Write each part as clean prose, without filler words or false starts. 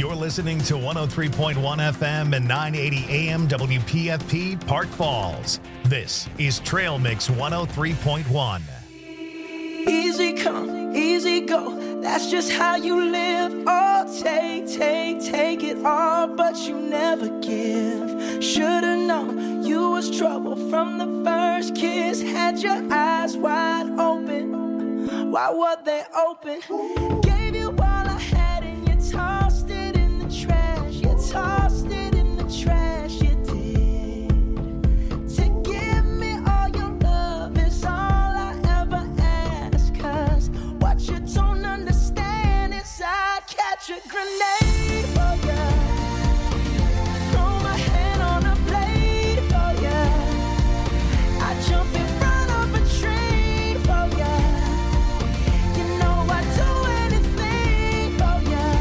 You're listening to 103.1 FM and 980 AM WPFP Park Falls. This is Trail Mix 103.1. Easy come, easy go. That's just how you live. Oh, take it all, but you never give. Should've known you was trouble from the first kiss. Had your eyes wide open. Why were they open? Gave you all I had and you tossed it in the trash. You tossed it in the trash. You did. To give me all your love is all I ever ask. 'Cause what you don't understand is I'd catch a grenade for ya. Throw my hand on a blade for ya. I jump in front of a train for ya. You know I'd do anything for ya.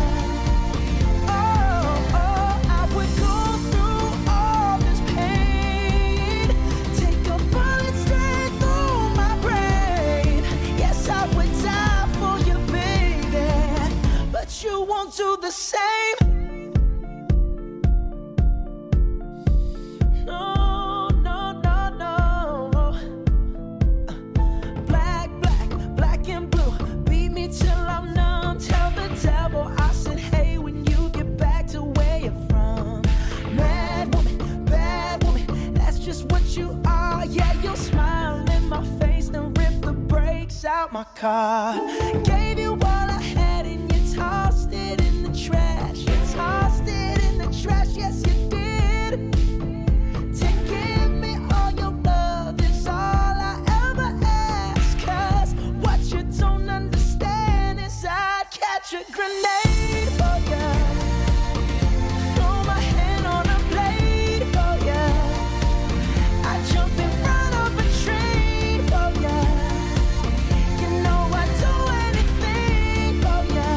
Oh, I would go through all this pain. Take a bullet straight through my brain. Yes, I would die for you, baby. But you won't do the same. No, no, no, no. Black and blue. Beat me till I'm numb. Tell the devil I said, hey, when you get back to where you're from. Bad woman, that's just what you are. Yeah, you'll smile in my face, then rip the brakes out my car. Gave you all I had and you tossed it in the trash. You tossed it in the trash, yes you did. To give me all your love is all I ever ask. 'Cause what you don't understand is I'd catch a grenade for ya. Throw my hand on a blade for ya. I jump in front of a train for ya. You know I'd do anything for ya.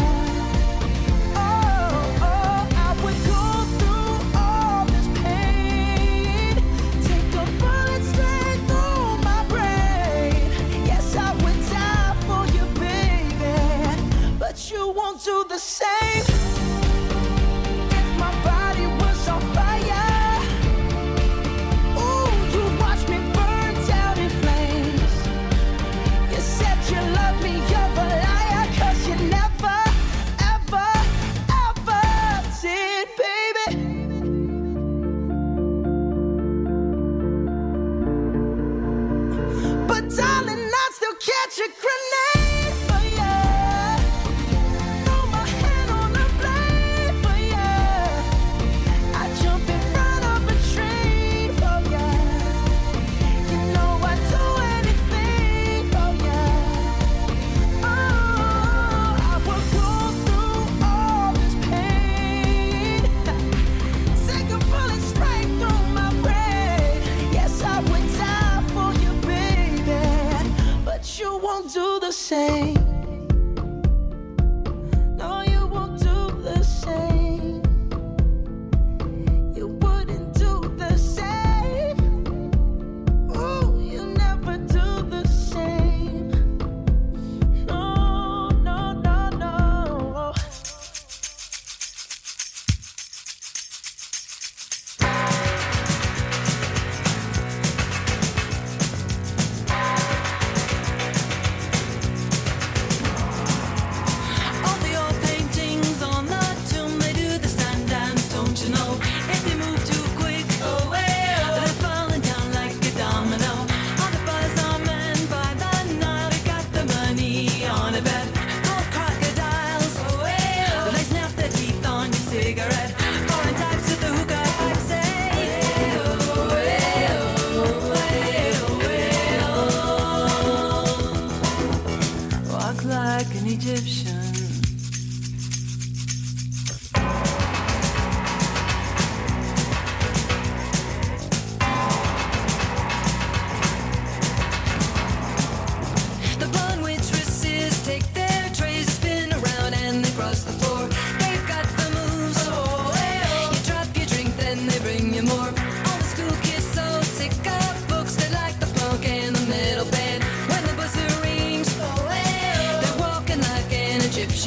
Oh, I would go through all this pain. Take a bullet straight through my brain. Yes, I would die for you, baby. But you won't do the same. If my body was on fire, ooh, you watch me burn down in flames. You said you love me, you're a liar. 'Cause you never, ever, ever did, baby. But darling, I'd still catch a grenade for ya. Throw my hand on a blade for ya. I jump in front of a train for ya. You know I'd do anything for ya. Oh, I would go through all this pain. Take a bullet straight through my brain. Yes, I would die for you, baby. But you won't do the same. No, you won't do the same. You wouldn't do the same. Ooh, you never do the same. No, no, no, no. All the old paintings on the tomb, they do the sun dance, don't you know? If they move too quick, they're falling down like a domino. All the buzz on men by the Nile, they got the money on a bet. Gold crocodiles, they snap their teeth on your cigarette. Foreign types with the hookah pipe say, walk like an Egyptian. The blonde waitresses take their trays, spin around and they cross the floor. They've got the moves. You drop your drink, then they bring you more. All the school kids so sick of books, they like the punk and the metal band. When the buzzer rings, they're walking like an Egyptian.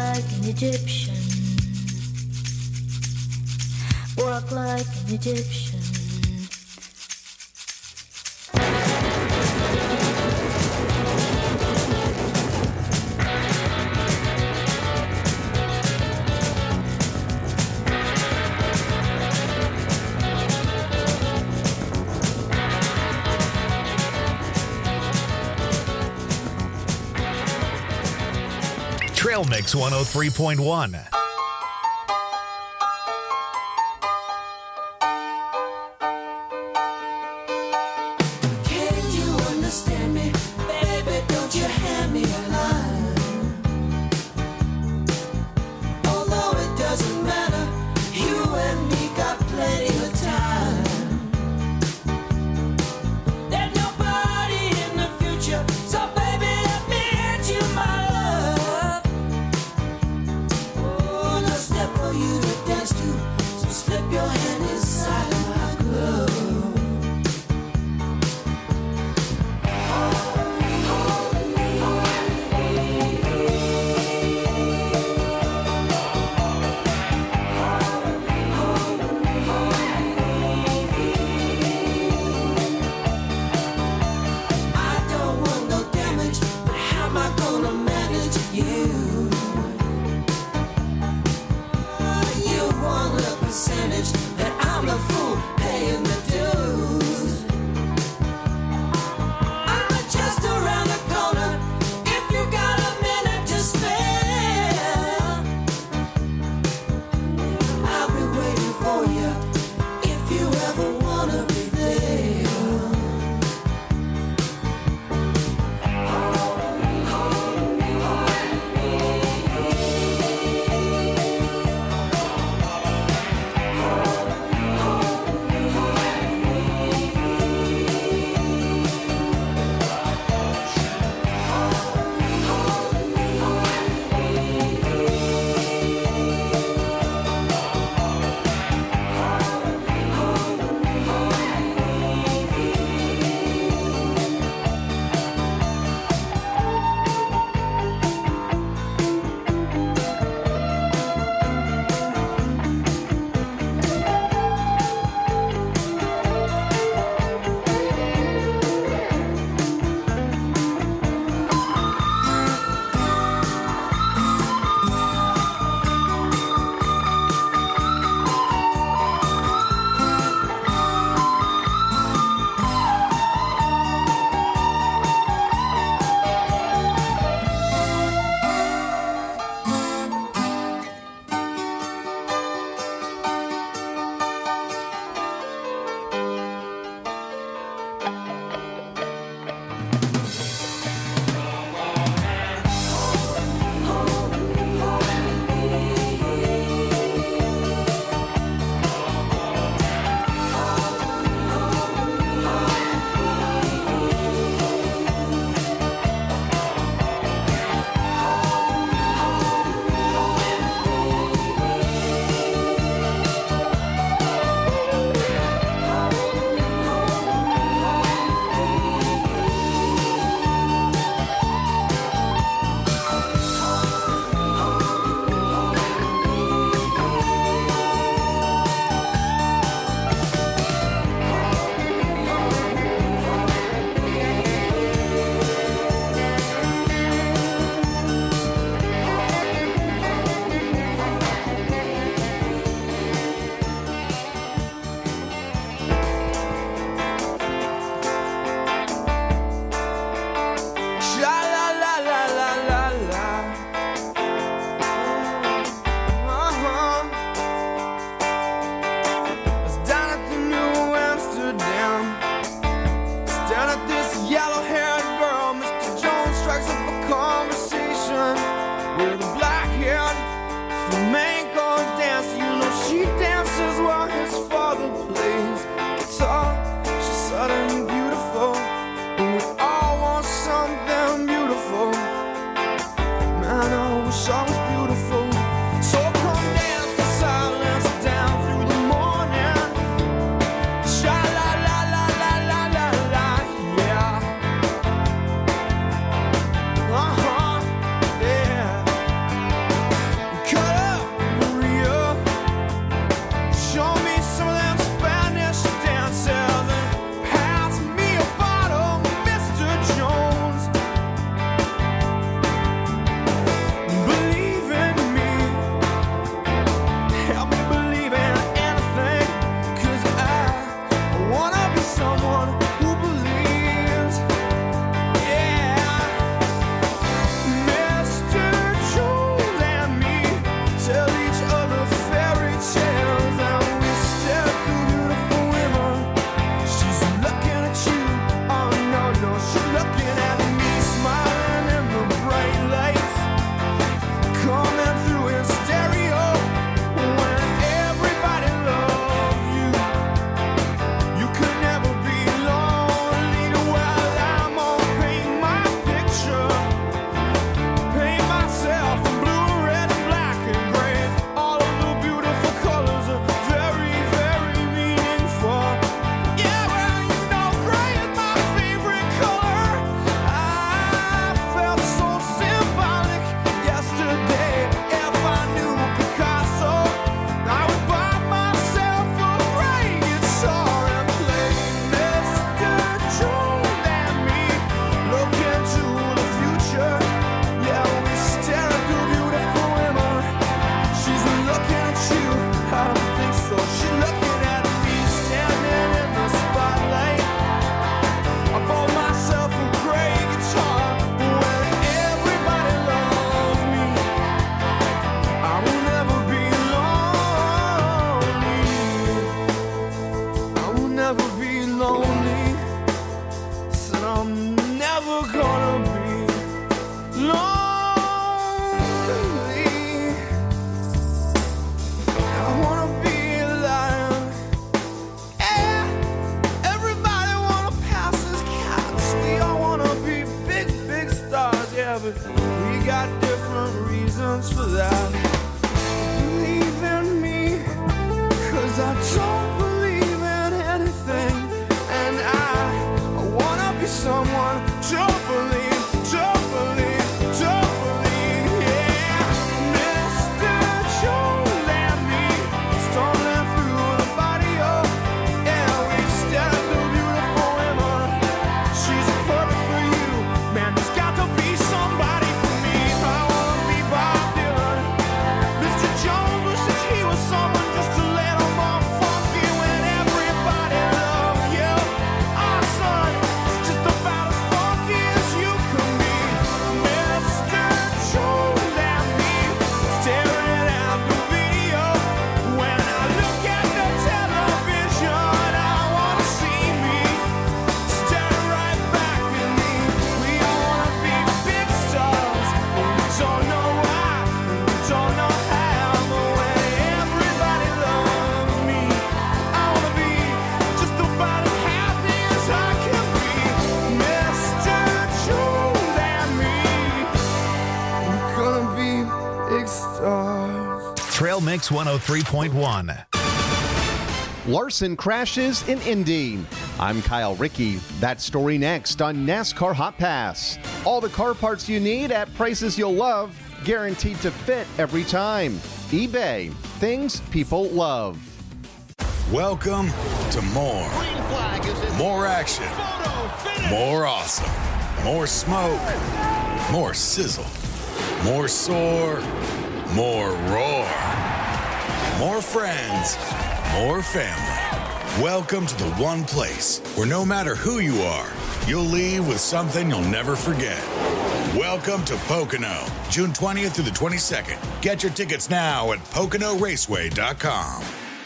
like an Egyptian. Walk like an Egyptian. Trail Mix 103.1. Can you understand me? Baby, don't you hand me a line. Although it doesn't matter, you and me got plenty of time. There's nobody in the future, so baby, let me hit you, my love. Oh, Trail Mix 103.1. Larson crashes in Indy. I'm Kyle Rickey. That story next on NASCAR Hot Pass. All the car parts you need at prices you'll love, guaranteed to fit every time. eBay, things people love. Welcome to more. More action. More awesome. More smoke. More sizzle. More soar. More roar. More friends. More family. Welcome to the one place where no matter who you are, you'll leave with something you'll never forget. Welcome to Pocono, June 20th through the 22nd. Get your tickets now at PoconoRaceway.com.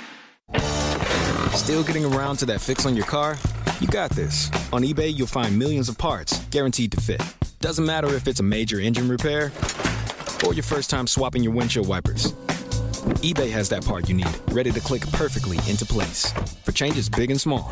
Still getting around to that fix on your car? You got this. On eBay, you'll find millions of parts guaranteed to fit. Doesn't matter if it's a major engine repair or your first time swapping your windshield wipers. eBay has that part you need, ready to click perfectly into place for changes big and small.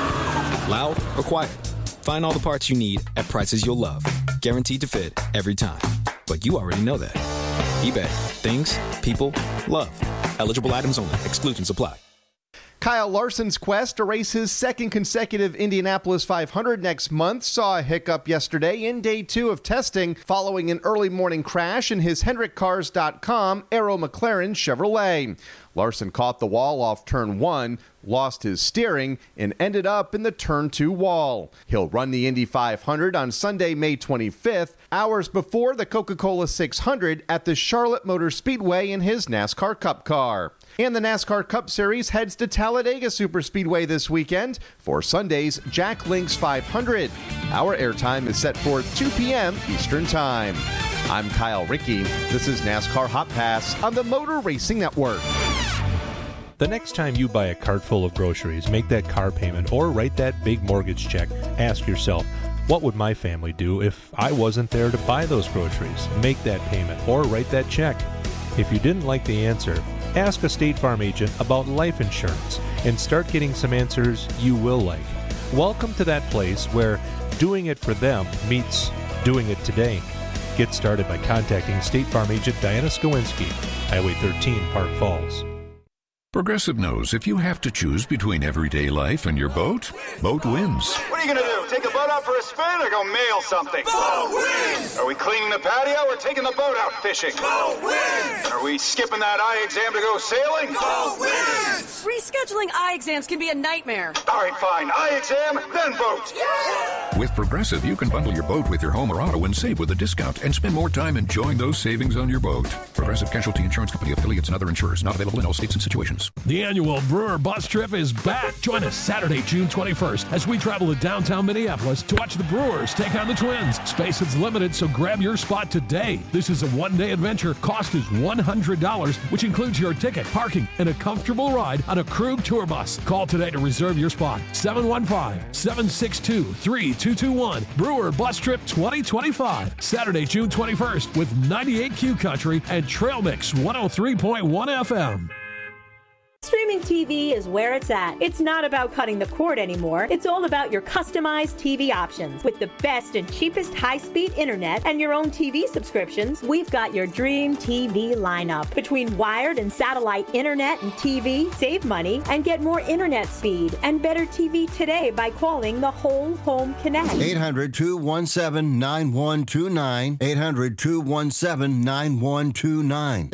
Loud or quiet, find all the parts you need at prices you'll love. Guaranteed to fit every time. But you already know that. eBay. Things people love. Eligible items only. Exclusions apply. Kyle Larson's quest to race his second consecutive Indianapolis 500 next month saw a hiccup yesterday in day 2 of testing following an early morning crash in his HendrickCars.com Arrow McLaren Chevrolet. Larson caught the wall off turn 1, lost his steering, and ended up in the turn 2 wall. He'll run the Indy 500 on Sunday, May 25th, hours before the Coca-Cola 600 at the Charlotte Motor Speedway in his NASCAR Cup car. And the NASCAR Cup Series heads to Talladega Superspeedway this weekend for Sunday's Jack Links 500. Our airtime is set for 2 p.m. Eastern Time. I'm Kyle Rickey. This is NASCAR Hot Pass on the Motor Racing Network. The next time you buy a cart full of groceries, make that car payment, or write that big mortgage check, ask yourself, what would my family do if I wasn't there to buy those groceries, make that payment, or write that check? If you didn't like the answer, ask a State Farm agent about life insurance and start getting some answers you will like. Welcome to that place where doing it for them meets doing it today. Get started by contacting State Farm agent Diana Skowinski, Highway 13, Park Falls. Progressive knows if you have to choose between everyday life and your boat, boat wins. What are you going to do? Take the boat out for a spin or go mail something? Boat wins! Are we cleaning the patio or taking the boat out fishing? Boat wins! Are we skipping that eye exam to go sailing? Boat wins! Rescheduling eye exams can be a nightmare. All right, fine. Eye exam, then boat. Yeah! With Progressive, you can bundle your boat with your home or auto and save with a discount and spend more time enjoying those savings on your boat. Progressive Casualty Insurance Company, affiliates, and other insurers. Not available in all states and situations. The annual Brewer Bus Trip is back. Join us Saturday, June 21st as we travel to downtown Minneapolis to watch the Brewers take on the Twins. Space is limited, so grab your spot today. This is a one-day adventure. Cost is $100, which includes your ticket, parking, and a comfortable ride on a Krug tour bus. Call today to reserve your spot. 715-762-3221. Brewer Bus Trip 2025. Saturday, June 21st with 98Q Country and Trail Mix 103.1 FM. Streaming TV is where it's at. It's not about cutting the cord anymore. It's all about your customized TV options. With the best and cheapest high-speed internet and your own TV subscriptions, we've got your dream TV lineup. Between wired and satellite internet and TV, save money and get more internet speed and better TV today by calling the Whole Home Connect. 800-217-9129. 800-217-9129.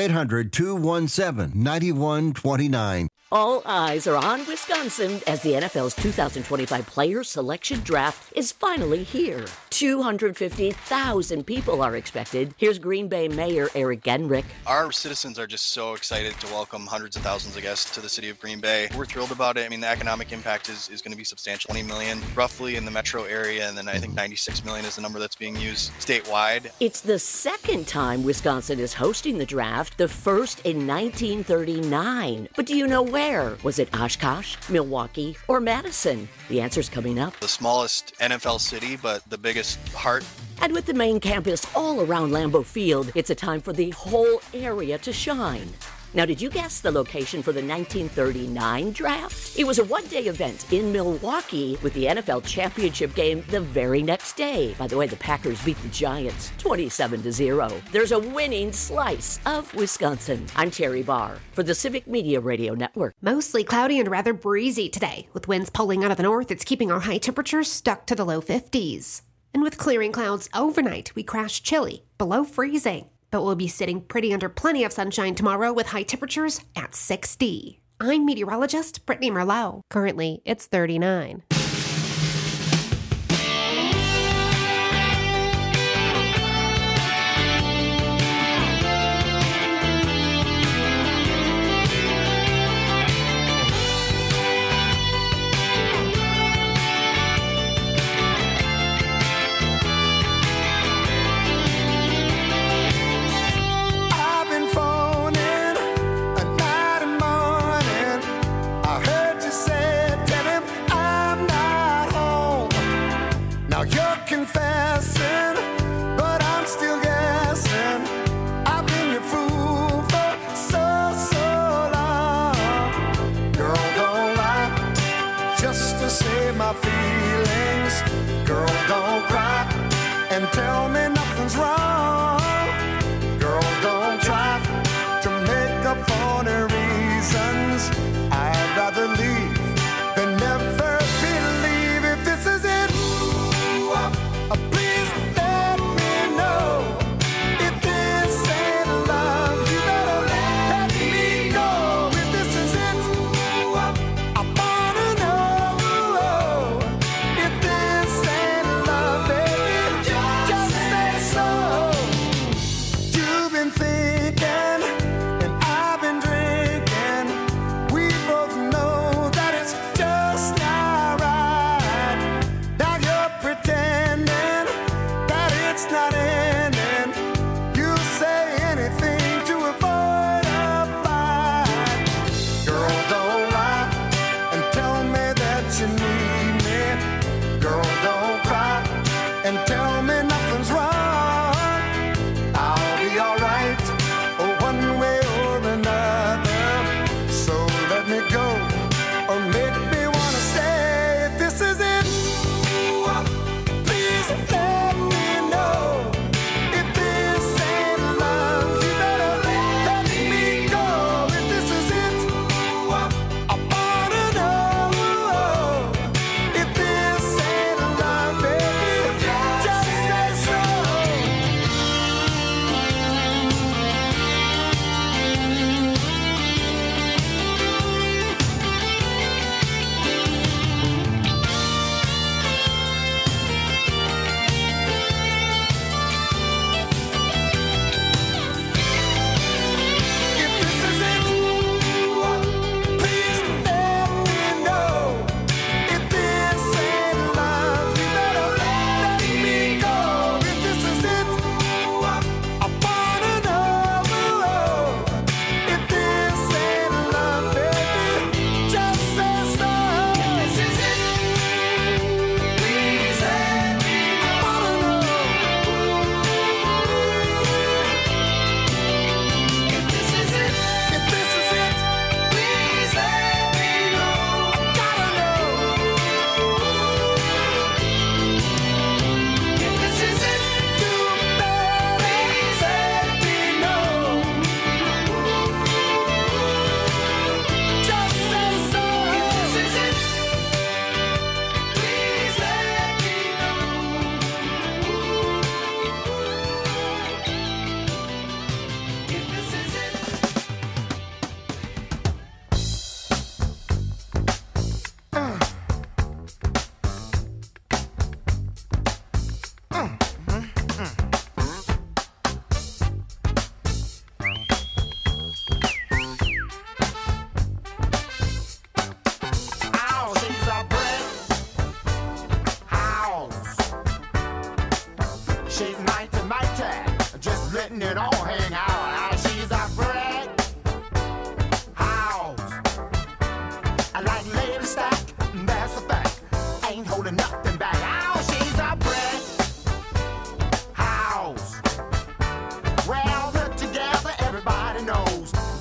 800-217-9129. All eyes are on Wisconsin as the NFL's 2025 Player Selection Draft is finally here. 250,000 people are expected. Here's Green Bay Mayor Eric Genrich. Our citizens are just so excited to welcome hundreds of thousands of guests to the city of Green Bay. We're thrilled about it. I mean, the economic impact is going to be substantial. 20 million roughly in the metro area, and then I think 96 million is the number that's being used statewide. It's the second time Wisconsin is hosting the draft, the first in 1939. But do you know where? Was it Oshkosh, Milwaukee, or Madison? The answer's coming up. The smallest NFL city, but the biggest heart. And with the main campus all around Lambeau Field, it's a time for the whole area to shine. Now, did you guess the location for the 1939 draft? It was a one-day event in Milwaukee with the NFL championship game the very next day. By the way, the Packers beat the Giants 27-0. There's a winning slice of Wisconsin. I'm Terry Barr for the Civic Media Radio Network. Mostly cloudy and rather breezy today. With winds pulling out of the north, it's keeping our high temperatures stuck to the low 50s. And with clearing clouds overnight, we crash chilly, below freezing. But we'll be sitting pretty under plenty of sunshine tomorrow with high temperatures at 60. I'm meteorologist Brittany Merlot. Currently, it's 39. I heard you say, tell him I'm not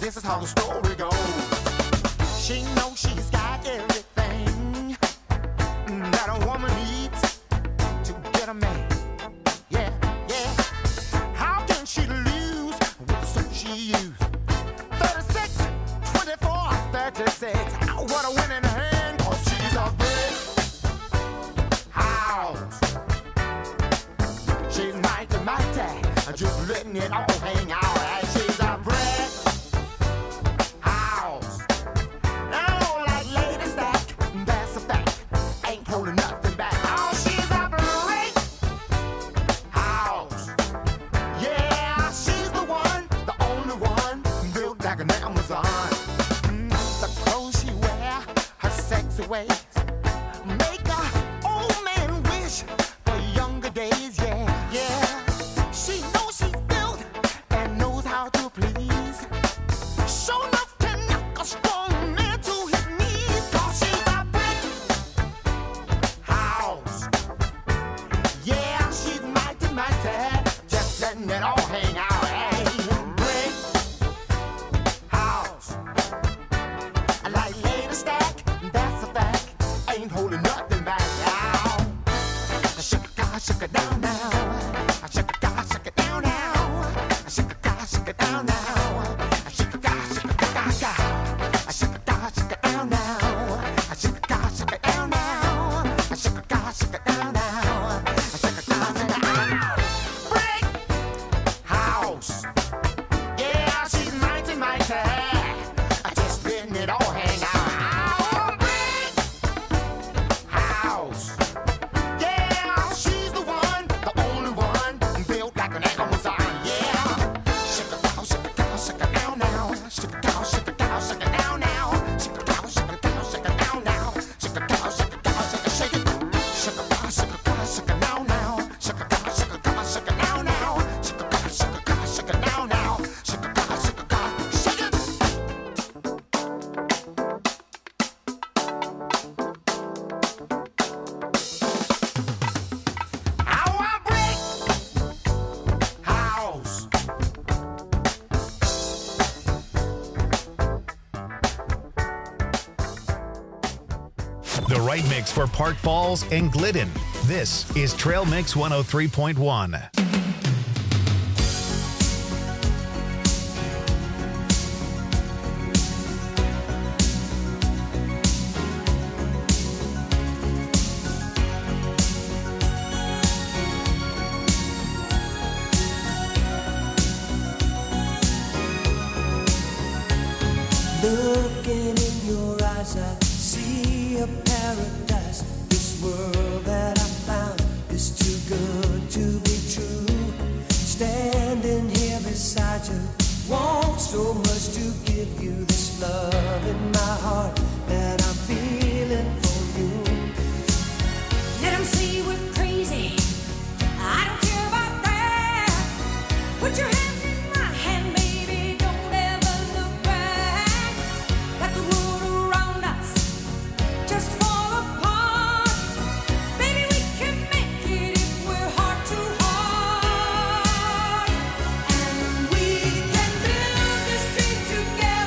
this is how the story goes. She knows she's got everything that a woman needs to get a man. Yeah, yeah. How can she lose with the suit she used? 36, 24, 36. What a winning hand, 'cause she's a brick house. She's mighty, mighty, just letting it all hang out. And she's a brick house. Now, like Lady Stack, that's a fact. Ain't holding nothing back. Oh, she's a brick house. Yeah, she's the one, the only one, built like an Amazon. The clothes she wear, her sexy ways, make a old man wish for younger days. Yeah, yeah. She knows she's built and knows how to please. Sure enough can knock a strong man to his knees. 'Cause she's a brick house. Yeah, she's mighty, mighty, just letting it all hang out. Hey, brick house. Like Lady Stack, that's a fact. Ain't holding nothing back now. Shake it down now. Shake it down now. Shake it down now. Shake it down now. Shake it down now. Shake it down now. Shake it down now. Brick house. Yeah, she's mighty, mighty. Just letting it all hang out. Brick house. Yeah, she's the one, the only one, built like an Amazon. Yeah. Shake it down, shake it down, shake it down now. Shake it down, shake it down, shake it down now. Shake it down, shake it down, shake it down now. Shake it down, shake it down, shake it, shake it. Shake it down, shake it down, shake it down now. Shake it down, shake it down, shake it down now. Shake it down, shake it down, shake it down now. Shake it down, shake it down, shake it. Our brick house. The right mix for Park Falls and Glidden. This is Trail Mix 103.1. Looking in your eyes, I see a paradise. This world that I found is too good to be true. Standing here beside you, want so much to give you this love in my heart that I'm feeling for you. Let 'em say we're crazy. I don't care about that. Put your hand in my hand, baby. Don't ever look back. Let the world around us just fall apart. Baby, we can make it if we're heart to heart. And we can build this dream together.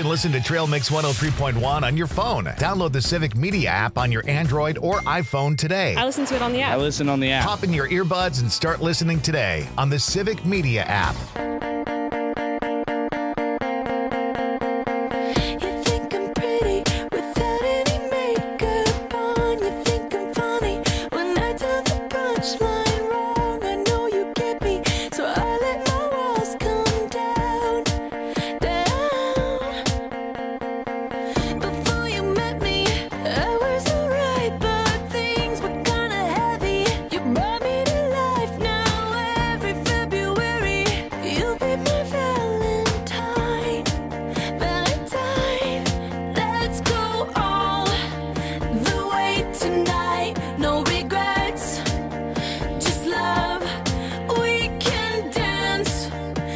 can listen to Trail Mix 103.1 on your phone. Download the Civic Media app on your Android or iPhone today. I listen to it on the app. I listen on the app. Pop in your earbuds and start listening today on the Civic Media app. You think I'm pretty without any makeup on. You think I'm funny when I tell the punchline wrong. I know you get me, so I let my walls come down, down. Before you met me, I was alright, but things were kinda heavy. You brought me to life. Now every February, you'll be my Valentine. Valentine, let's go all the way tonight. No regrets, just love. We can dance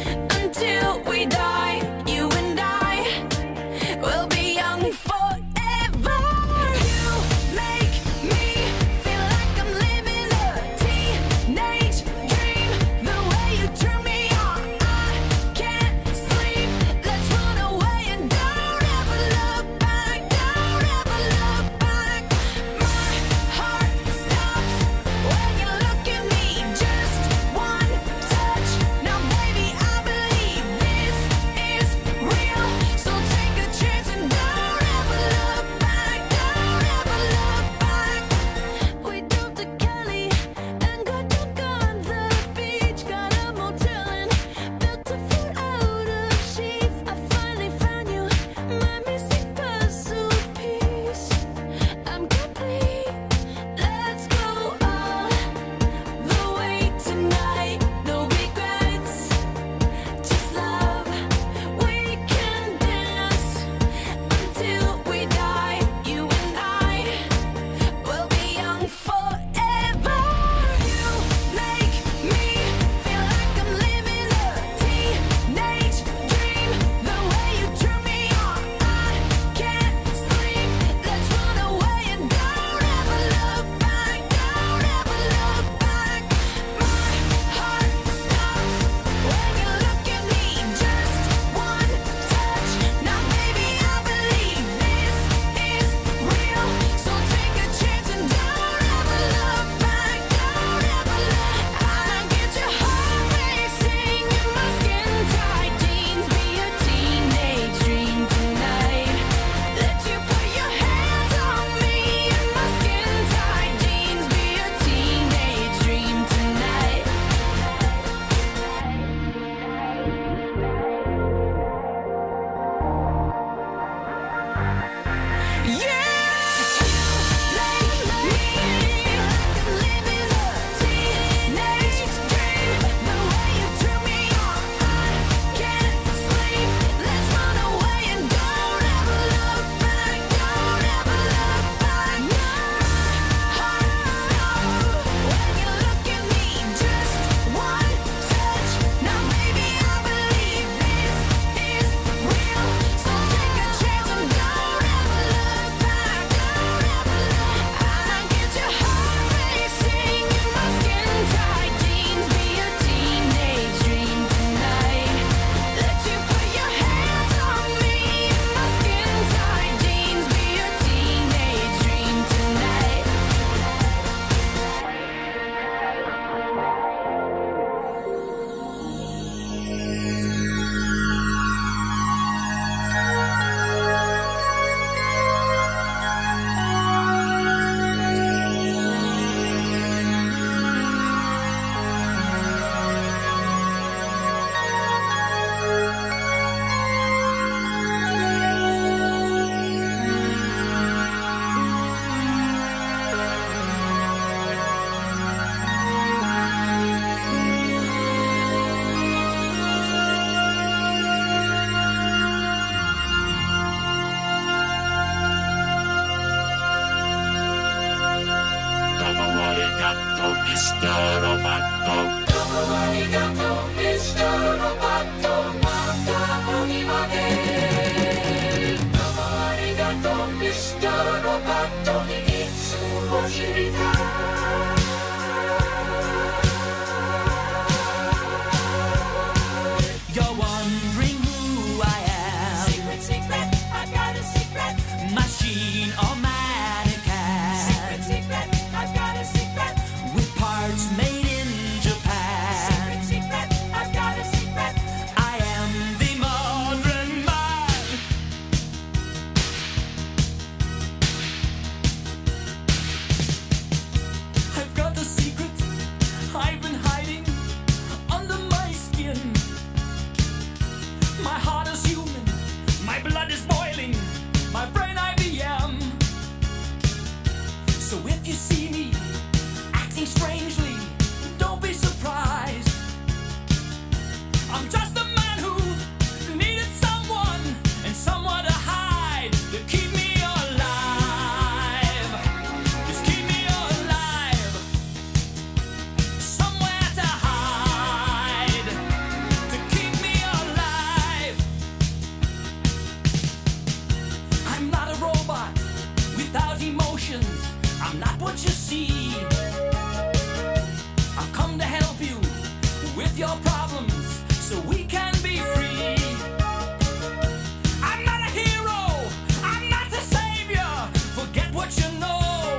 until we die. You and I will be young forever. You make me feel like I'm living a teenage dream. The way you turn me on, I can't sleep. Let's run away and don't ever look back. Don't ever look back. My heart stops when you look at me. Just one touch. Now, baby, I believe this is real. So take a chance and don't ever look back. Don't ever look back. We drove to Cali and got drunk on the beach. Got a motel and built a fort out of sheets. I finally found you, my missing puzzle piece. I'm complete. Let's go all the way tonight. No regrets, just love. We can dance until we die. You and I will be young forever. You make me feel like I'm living a teenage dream. The way you turn me on, I can't sleep. Let's run away and don't ever look back. Don't ever look back. My heart stops when you look at me. Just one touch. Now, baby, I believe this is real. So take a chance and don't ever look back. Don't ever look. I get your heart racing in my skin tight jeans. Be a teenage dream tonight. Let you put your hands on me in my skin tight jeans. Be a teenage dream tonight. You're wondering who I am. Secret, secret. emotions. I'm not what you see. I've come to help you with your problems so we can be free. I'm not a hero, I'm not the savior. Forget what you know.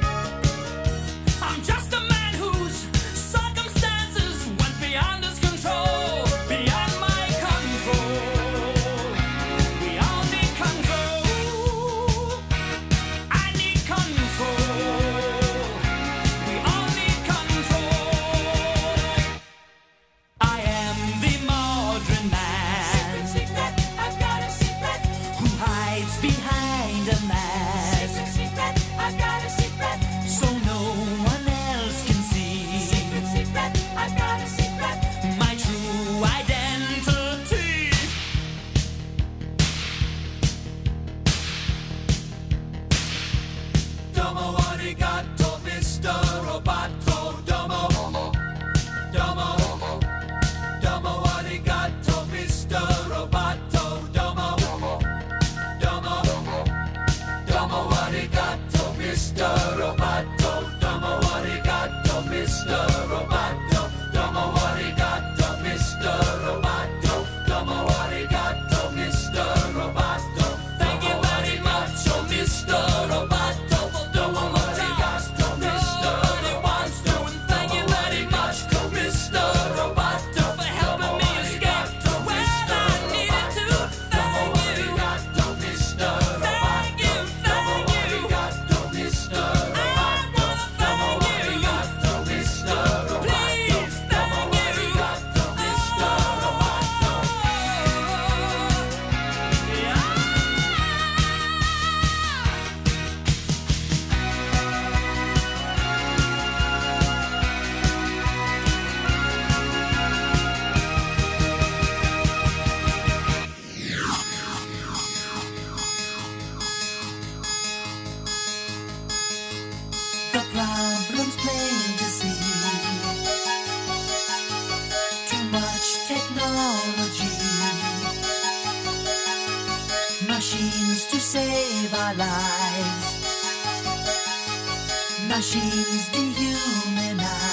I'm just a man whose circumstances went beyond his control, beyond my control. We all need control. I need control. We all need control. I am the modern man. Secret, I've got a secret. Who hides behind a mask. Secret, I've got a secret. So no one else can see. Secret, I've got a secret. My true identity. Domo arigato, Mr. Roboto. Domo. Domo. Domo arigato, Mr. Roboto. Domo. Domo. Domo arigato, Mr. Roboto. Domo arigato, Mr. Roboto. Domo arigato, Mr. Roboto. Domo arigato, Mr. Roboto. Thank you very much, oh Mr. Roboto. Domo arigato, Mr. Roboto. And thank you very much, Mr. Roboto, for helping me escape to where I needed to. Thank you. Mr. Thank you, thank you. Mr. Roboto. Thank you. Mr. Roboto. Please, thank you. Mr. Roboto. The problem's plain to see. Too much technology. Machines to save our lives. Machines dehumanize.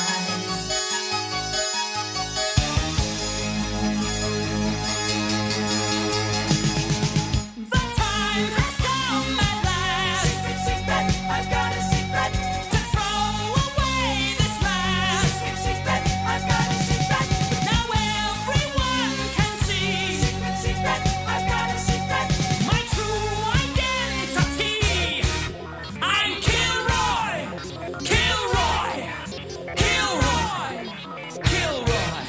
The time has come at last. Secret, secret, I've got a secret. To throw away this mask. Secret, secret, I've got a secret. But now everyone can see. Secret, secret, I've got a secret. My true identity. I'm Kilroy. Kilroy. Kilroy. Kilroy.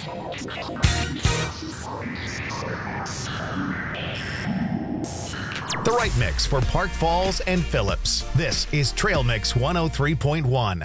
The right mix for Park Falls and Phillips. This is Trail Mix 103.1.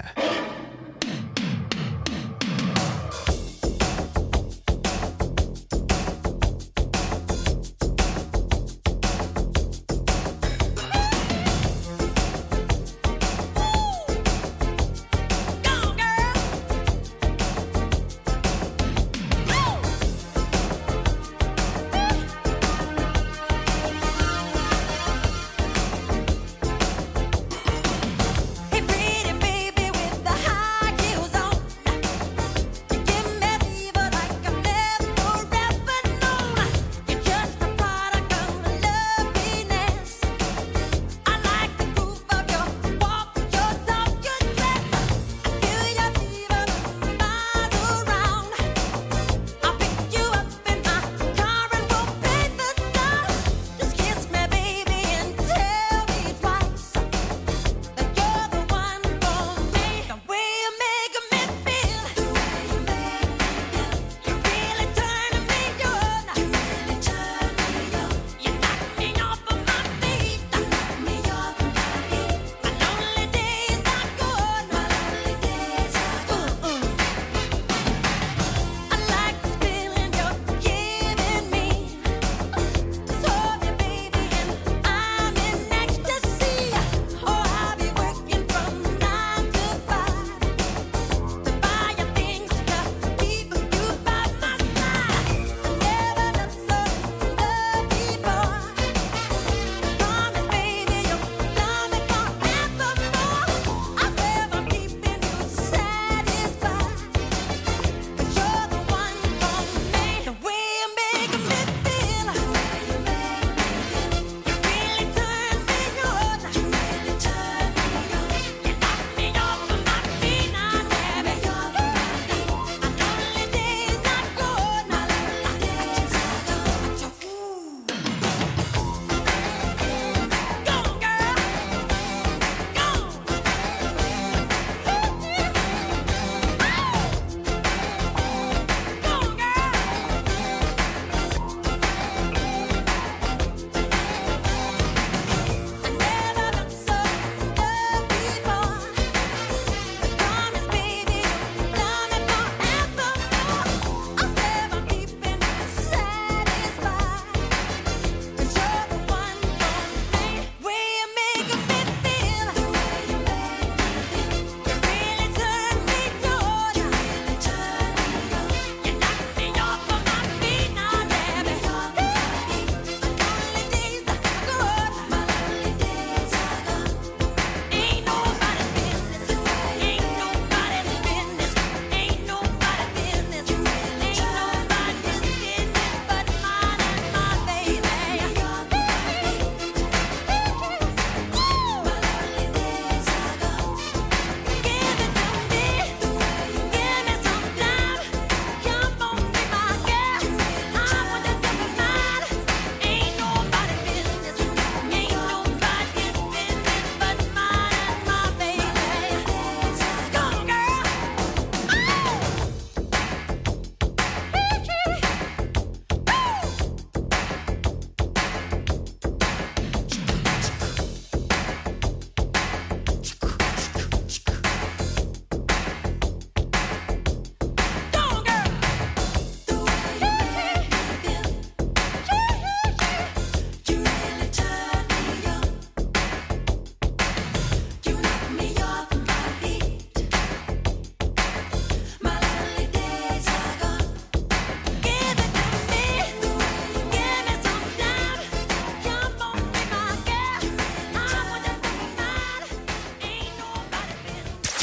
Hey, pretty baby with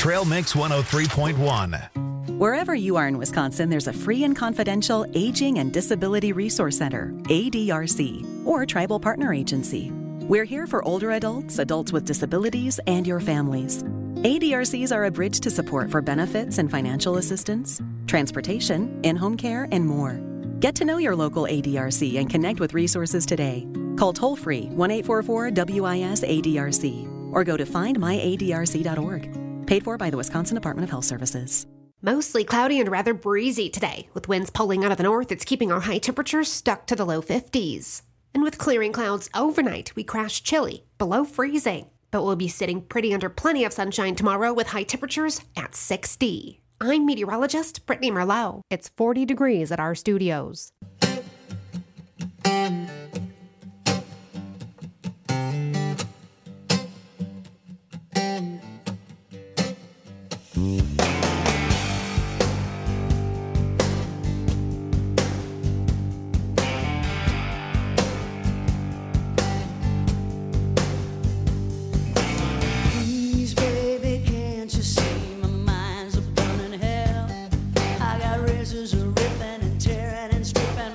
Trail Mix 103.1. Wherever you are in Wisconsin, there's a free and confidential Aging and Disability Resource Center, ADRC, or Tribal Partner Agency. We're here for older adults, adults with disabilities, and your families. ADRCs are a bridge to support for benefits and financial assistance, transportation, in-home care, and more. Get to know your local ADRC and connect with resources today. Call toll-free 1-844-WIS-ADRC or go to findmyadrc.org. Paid for by the Wisconsin Department of Health Services. Mostly cloudy and rather breezy today. With winds pulling out of the north, it's keeping our high temperatures stuck to the low 50s. And with clearing clouds overnight, we crash chilly, below freezing. But we'll be sitting pretty under plenty of sunshine tomorrow with high temperatures at 60. I'm meteorologist Brittany Merlot. It's 40 degrees at our studios. Ripping and tearing and stripping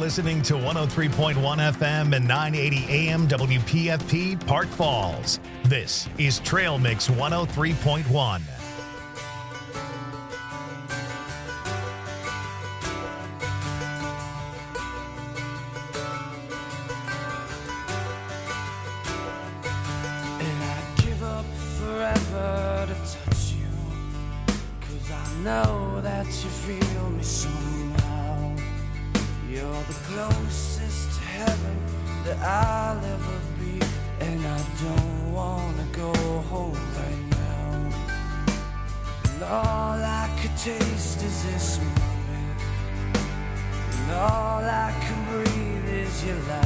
listening to 103.1 FM and 980 AM WPFP Park Falls. This is Trail Mix 103.1. Know that you feel me somehow. You're the closest to heaven that I'll ever be, and I don't wanna go home right now. And all I could taste is this moment, and all I can breathe is your light.